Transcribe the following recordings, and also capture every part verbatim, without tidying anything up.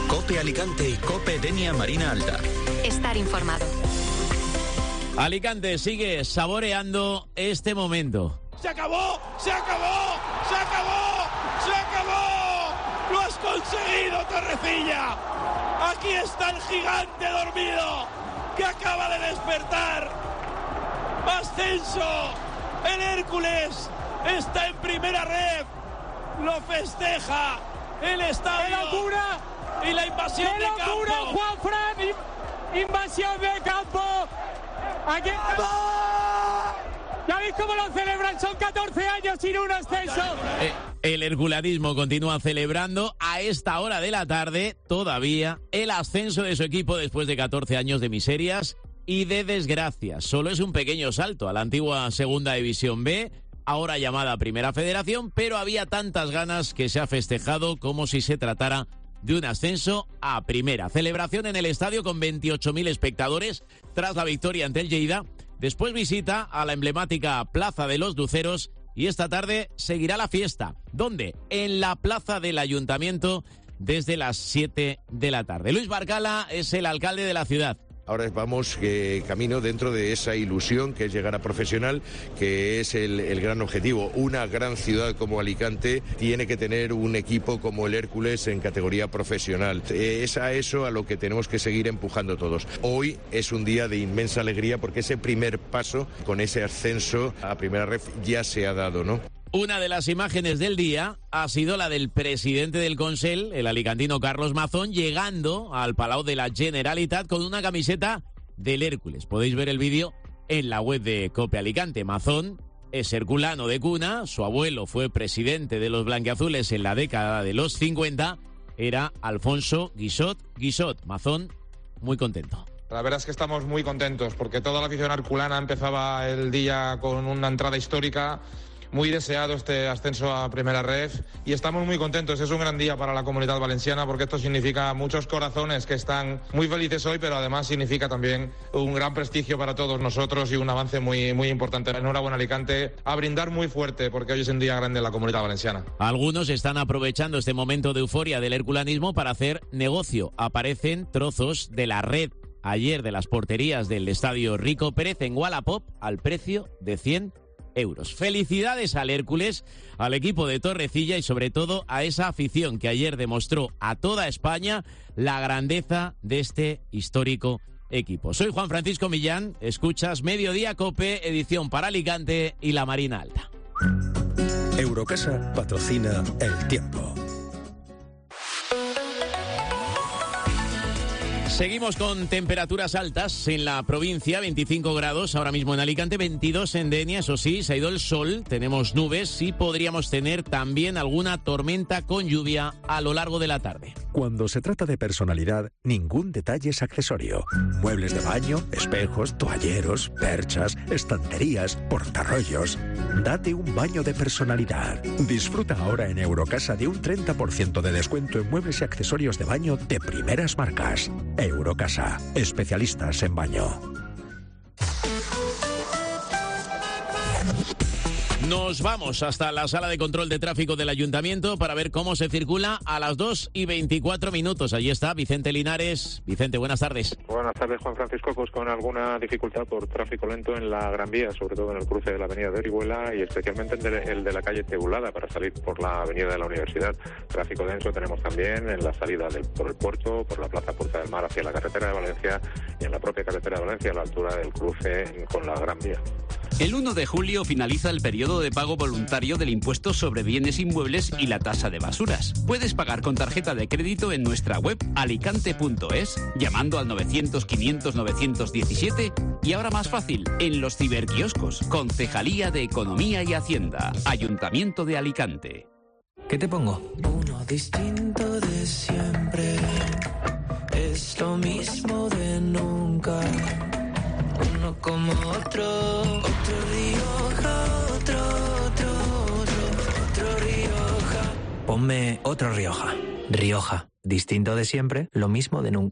COPE Alicante y COPE Denia Marina Alta. Estar informado. Alicante sigue saboreando este momento. ¡Se acabó! ¡Se acabó! ¡Se acabó! ¡Se acabó! ¡Lo has conseguido, Torrecilla! Aquí está el gigante dormido que acaba de despertar. ¡Ascenso! El Hércules está en primera red. Lo festeja el estadio. ¡Qué locura! Y la invasión ¡Qué de locura, campo. Juanfran! ¡Invasión de campo! ¡Aquí está! ¿Ya veis cómo lo celebran? Son catorce años sin un ascenso. Eh, el herculanismo continúa celebrando a esta hora de la tarde todavía el ascenso de su equipo después de catorce años de miserias y de desgracias. Solo es un pequeño salto a la antigua Segunda División B, ahora llamada Primera Federación, pero había tantas ganas que se ha festejado como si se tratara de un ascenso a Primera. Celebración en el estadio con veintiocho mil espectadores tras la victoria ante el Lleida. Después visita a la emblemática Plaza de los Luceros y esta tarde seguirá la fiesta. ¿Dónde? En la Plaza del Ayuntamiento desde las siete de la tarde. Luis Barcala es el alcalde de la ciudad. Ahora vamos eh, camino dentro de esa ilusión que es llegar a profesional, que es el, el gran objetivo. Una gran ciudad como Alicante tiene que tener un equipo como el Hércules en categoría profesional. Eh, es a eso a lo que tenemos que seguir empujando todos. Hoy es un día de inmensa alegría porque ese primer paso con ese ascenso a Primera Ref ya se ha dado, ¿no? Una de las imágenes del día ha sido la del presidente del Consell, el alicantino Carlos Mazón, llegando al Palau de la Generalitat con una camiseta del Hércules. Podéis ver el vídeo en la web de COPE Alicante. Mazón es herculano de cuna, su abuelo fue presidente de los blanquiazules en la década de los cincuenta, era Alfonso Guixot Guixot. Mazón, muy contento. La verdad es que estamos muy contentos porque toda la afición herculana empezaba el día con una entrada histórica. Muy deseado este ascenso a Primera Ref y estamos muy contentos. Es un gran día para la Comunidad Valenciana porque esto significa muchos corazones que están muy felices hoy, pero además significa también un gran prestigio para todos nosotros y un avance muy, muy importante. Enhorabuena, Alicante, a brindar muy fuerte porque hoy es un día grande en la Comunidad Valenciana. Algunos están aprovechando este momento de euforia del herculanismo para hacer negocio. Aparecen trozos de la red ayer de las porterías del Estadio Rico Pérez en Wallapop al precio de cien euros. Felicidades al Hércules, al equipo de Torrecilla y sobre todo a esa afición que ayer demostró a toda España la grandeza de este histórico equipo. Soy Juan Francisco Millán, escuchas Mediodía COPE, edición para Alicante y la Marina Alta. Eurocasa patrocina El Tiempo. Seguimos con temperaturas altas en la provincia, veinticinco grados ahora mismo en Alicante, veintidós en Denia, eso sí, se ha ido el sol, tenemos nubes y podríamos tener también alguna tormenta con lluvia a lo largo de la tarde. Cuando se trata de personalidad, ningún detalle es accesorio. Muebles de baño, espejos, toalleros, perchas, estanterías, portarrollos. Date un baño de personalidad. Disfruta ahora en Eurocasa de un treinta por ciento de descuento en muebles y accesorios de baño de primeras marcas. Eurocasa, especialistas en baño. Nos vamos hasta la sala de control de tráfico del Ayuntamiento para ver cómo se circula a las dos y veinticuatro minutos. Allí está Vicente Linares. Vicente, buenas tardes. Buenas tardes, Juan Francisco. Pues con alguna dificultad por tráfico lento en la Gran Vía, sobre todo en el cruce de la avenida de Orihuela y especialmente el de la calle Teulada para salir por la avenida de la Universidad. Tráfico denso tenemos también en la salida del, por el puerto, por la plaza Puerta del Mar hacia la carretera de Valencia y en la propia carretera de Valencia a la altura del cruce con la Gran Vía. El uno de julio finaliza el periodo de pago voluntario del impuesto sobre bienes inmuebles y la tasa de basuras. Puedes pagar con tarjeta de crédito en nuestra web alicante punto es, llamando al novecientos quinientos novecientos diecisiete y ahora más fácil, en los ciberquioscos, Concejalía de Economía y Hacienda, Ayuntamiento de Alicante. ¿Qué te pongo? Uno distinto de siempre, es lo mismo de nunca. Uno como otro, otro Rioja, otro, otro, otro, otro Rioja. Ponme otro Rioja. Rioja, distinto de siempre, lo mismo de nunca.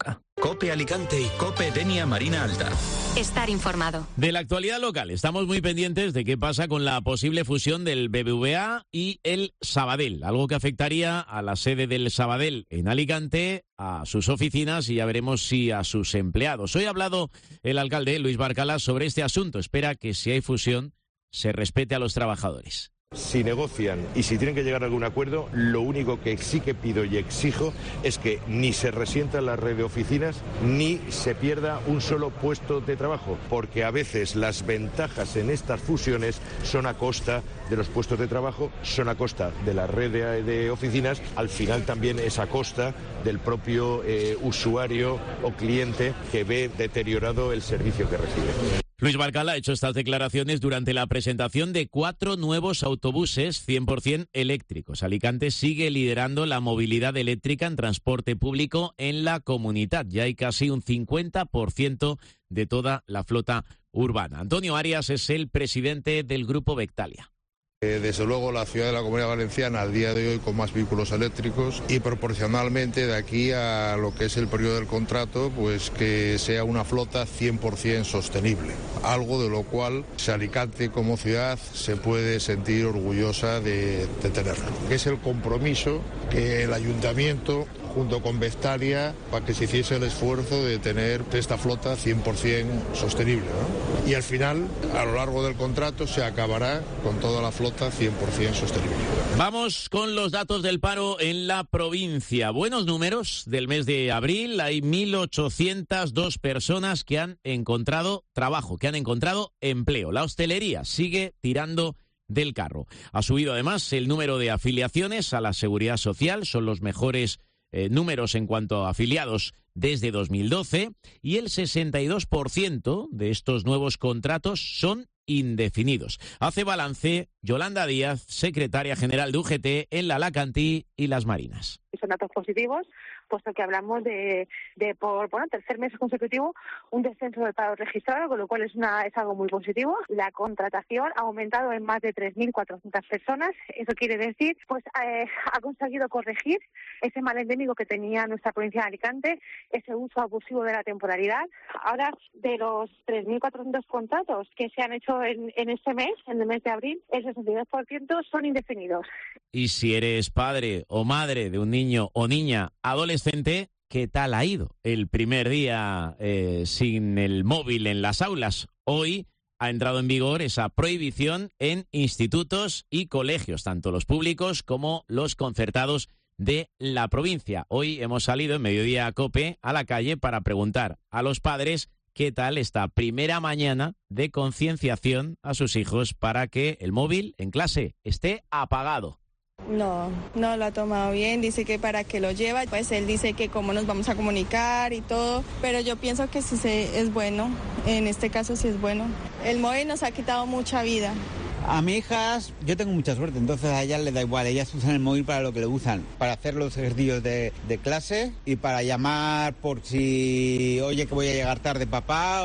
COPE Alicante y COPE Denia Marina Alta. Estar informado. De la actualidad local, estamos muy pendientes de qué pasa con la posible fusión del B B V A y el Sabadell, algo que afectaría a la sede del Sabadell en Alicante, a sus oficinas y ya veremos si a sus empleados. Hoy ha hablado el alcalde Luis Barcala sobre este asunto. Espera que si hay fusión se respete a los trabajadores. Si negocian y si tienen que llegar a algún acuerdo, lo único que sí que pido y exijo es que ni se resienta la red de oficinas ni se pierda un solo puesto de trabajo, porque a veces las ventajas en estas fusiones son a costa de los puestos de trabajo, son a costa de la red de, de oficinas, al final también es a costa del propio eh, usuario o cliente que ve deteriorado el servicio que recibe. Luis Barcala ha hecho estas declaraciones durante la presentación de cuatro nuevos autobuses cien por ciento eléctricos. Alicante sigue liderando la movilidad eléctrica en transporte público en la comunidad. Ya hay casi un cincuenta por ciento de toda la flota urbana. Antonio Arias es el presidente del Grupo Vectalia. Desde luego la ciudad de la Comunidad Valenciana al día de hoy con más vehículos eléctricos y proporcionalmente de aquí a lo que es el periodo del contrato, pues que sea una flota cien por ciento sostenible, algo de lo cual Alicante como ciudad se puede sentir orgullosa de, de tenerlo, que es el compromiso que el ayuntamiento junto con Vectalia para que se hiciese el esfuerzo de tener esta flota cien por ciento sostenible, ¿no? Y al final, a lo largo del contrato, se acabará con toda la flota cien por ciento sostenible. Vamos con los datos del paro en la provincia. Buenos números del mes de abril. Hay mil ochocientas dos personas que han encontrado trabajo, que han encontrado empleo. La hostelería sigue tirando del carro. Ha subido además el número de afiliaciones a la Seguridad Social. Son los mejores Eh, números en cuanto a afiliados desde dos mil doce y el sesenta y dos por ciento de estos nuevos contratos son indefinidos. Hace balance Yolanda Díaz, secretaria general de U G T en la Alacantí y Las Marinas. Son datos positivos, puesto que hablamos de, de por bueno, tercer mes consecutivo, un descenso del paro registrado, con lo cual es, una, es algo muy positivo. La contratación ha aumentado en más de tres mil cuatrocientas personas. Eso quiere decir, pues eh, ha conseguido corregir ese mal endémico que tenía nuestra provincia de Alicante, ese uso abusivo de la temporalidad. Ahora, de los tres mil cuatrocientos contratos que se han hecho en, en este mes, en el mes de abril, el sesenta y dos por ciento son indefinidos. Y si eres padre o madre de un niño o niña adolescente, ¿qué tal ha ido el primer día eh, sin el móvil en las aulas? Hoy ha entrado en vigor esa prohibición en institutos y colegios, tanto los públicos como los concertados de la provincia. Hoy hemos salido en Mediodía COPE a la calle para preguntar a los padres qué tal esta primera mañana de concienciación a sus hijos para que el móvil en clase esté apagado. No, no lo ha tomado bien, dice que para qué lo lleva, pues él dice que cómo nos vamos a comunicar y todo, pero yo pienso que sí se, es bueno, en este caso sí es bueno. El móvil nos ha quitado mucha vida. A mis hijas, yo tengo mucha suerte, entonces a ellas les da igual, ellas usan el móvil para lo que lo usan, para hacer los ejercicios de, de clase y para llamar por si, oye, que voy a llegar tarde papá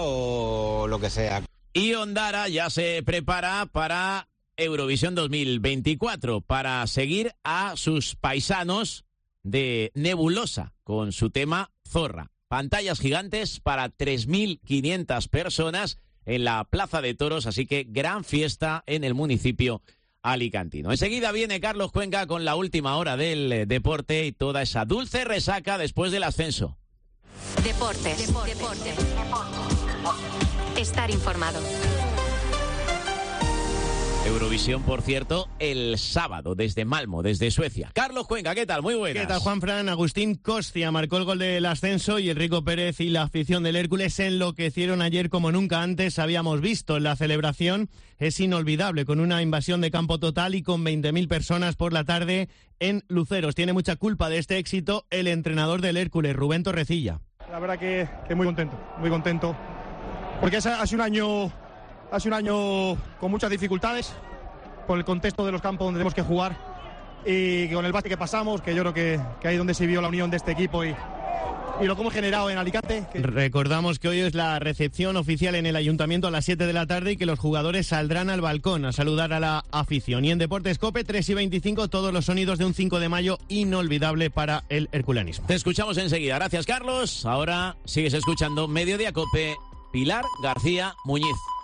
o lo que sea. Y Ondara ya se prepara para Eurovisión dos mil veinticuatro, para seguir a sus paisanos de Nebulosa con su tema Zorra. Pantallas gigantes para tres mil quinientas personas en la Plaza de Toros, así que gran fiesta en el municipio alicantino. Enseguida viene Carlos Cuenca con la última hora del deporte y toda esa dulce resaca después del ascenso. Deportes. Deportes. Deportes. Estar informado. Eurovisión, por cierto, el sábado desde Malmo, desde Suecia. Carlos Cuenca, ¿qué tal? Muy buenas. ¿Qué tal, Juanfran? Agustín Costia marcó el gol del ascenso y Enrico Pérez y la afición del Hércules se enloquecieron ayer como nunca antes habíamos visto. La celebración es inolvidable, con una invasión de campo total y con veinte mil personas por la tarde en Luceros. Tiene mucha culpa de este éxito el entrenador del Hércules, Rubén Torrecilla. La verdad que, que muy contento, muy contento, porque ha sido un año... Ha sido un año con muchas dificultades por el contexto de los campos donde tenemos que jugar y con el básquet que pasamos, que yo creo que, que ahí es donde se vio la unión de este equipo y, y lo que hemos generado en Alicante. Que... Recordamos que hoy es la recepción oficial en el Ayuntamiento a las siete de la tarde y que los jugadores saldrán al balcón a saludar a la afición. Y en Deportes COPE, tres y veinticinco, todos los sonidos de un cinco de mayo inolvidable para el herculanismo. Te escuchamos enseguida. Gracias, Carlos. Ahora sigues escuchando Mediodía COPE. Pilar García Muñiz.